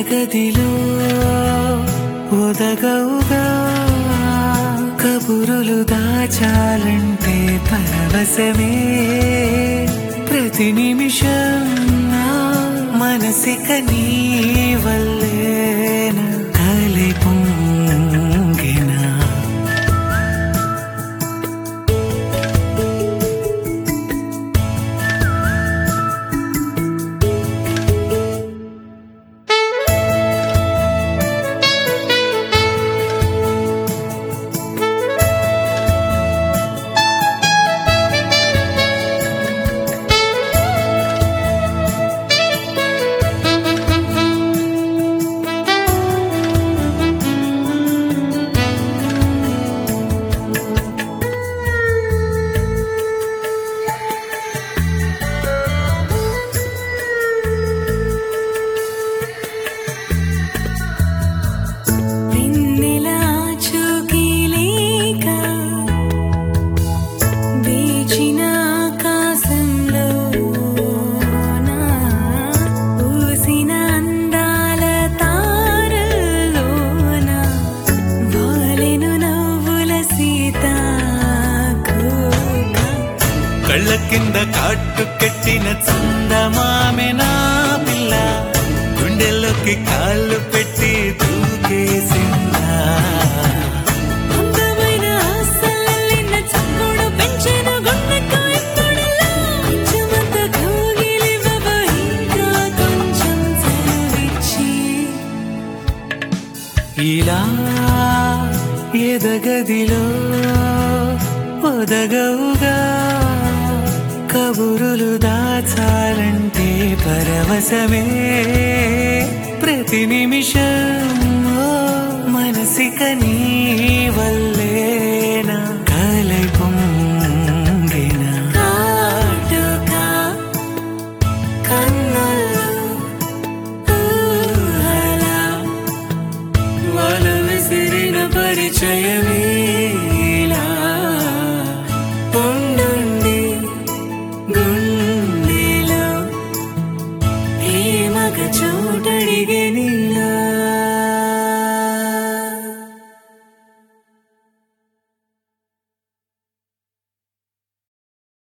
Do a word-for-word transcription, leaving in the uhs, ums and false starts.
ఎదగదిలో ఒదగవుగా కబురులు దాచాలంటే పరవశమే ప్రతి నిమిషం నా మనసిక నీ వల్లేన కలి పొంగినా కళ్ళ కింద కాటు కట్టిన చందమామె నా పిల్ల గుండెల్లోకి కాళ్ళు పెట్టి దూకేసిందా ఇలా ఎదగదిలో ఒదగవుగా కబురులు దాచాలంటే పరవశమే ప్రతి నిమిషం మనసిక నీ వల్లేనా కలై పొంగిన కాటుక కన్నుల్లో ఊహల వల విసిరిన పరిచయమే